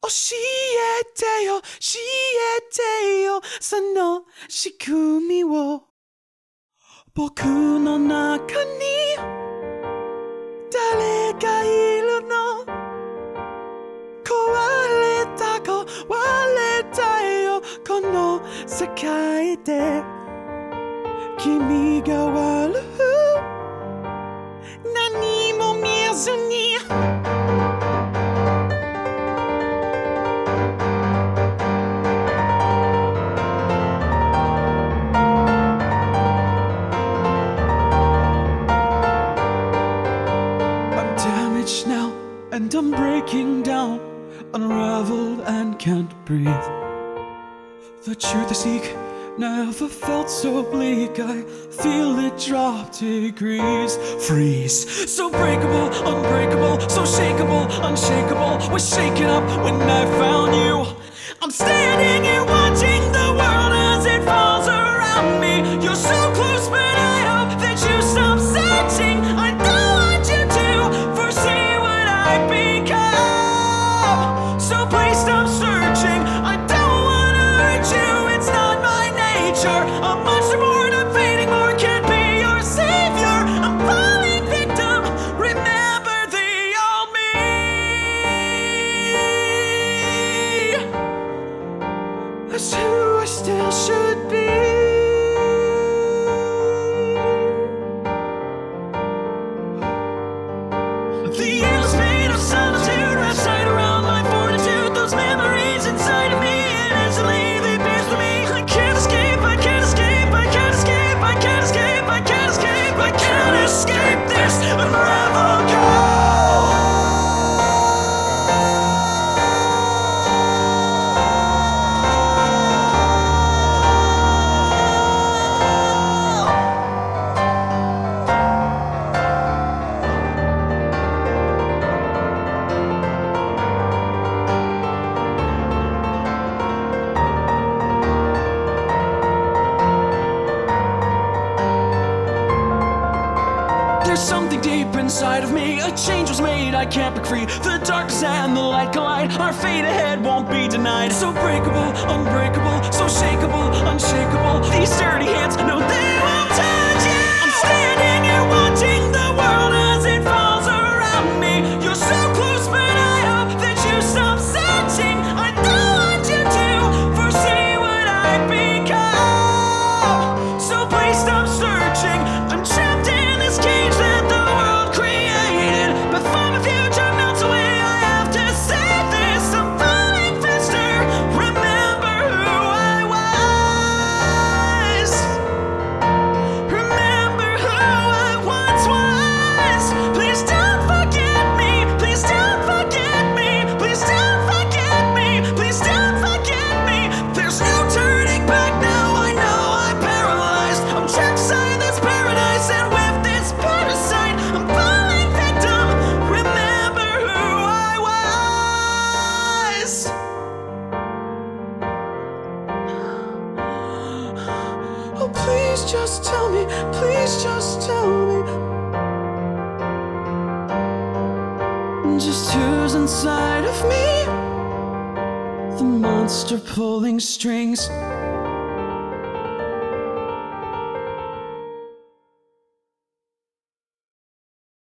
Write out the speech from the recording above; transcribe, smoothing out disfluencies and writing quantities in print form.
教えてよ、教えてよ、その仕組みを。僕の中に誰がいるの？壊れたよ、この世界で。君が悪い、何も見えずに。I'm damaged now, and I'm breaking down, unraveled and can't breathe. The truth I seek never felt so bleak. I feel it drop degrees. Freeze. So breakable, unbreakable, so shakeable, unshakable. Was shaken up when I found you. I'm standing here watching the world as it falls around me. You're so close, but I hope that you stop searching. I don't want you to foresee what I become. So please stop searching. I don't want to hurt you. It's not my nature. I'm much more than fading more. Can't be your savior. I'm falling victim. Remember the old me. That's who I still should be. The endless pain of solitude wraps tight around my fortitude. Those memories inside of me, and instantly they pierce through me. I can't escape, I can't escape, I can't escape, I can't escape, I can't escape, I can't escape this unravel call. There's something deep inside of me. A change was made, I can't break free. The darkness and the light collide. Our fate ahead won't be denied. So breakable, unbreakable, so shakeable, unshakable. These dirty hands, no, they won't touch you. I'm standing here watching the world as it falls around me. You're so close, but I hope that you stop searching. I don't want you to foresee what I become. So please stop searching. I'm trapped in this cage that the world created. Before my future melts away, I have to say this. I'm falling faster. Remember who I was. Remember who I once was. Please don't forget me. Please don't forget me. Please don't forget me. Please don't forget me. There's no turning back now. I know I'm paralyzed. I'm trapped inside this paradise, and with this parasite, I'm falling victim. Remember who I was. Oh, please just tell me. Please just tell me. Just who's inside of me? The monster pulling strings.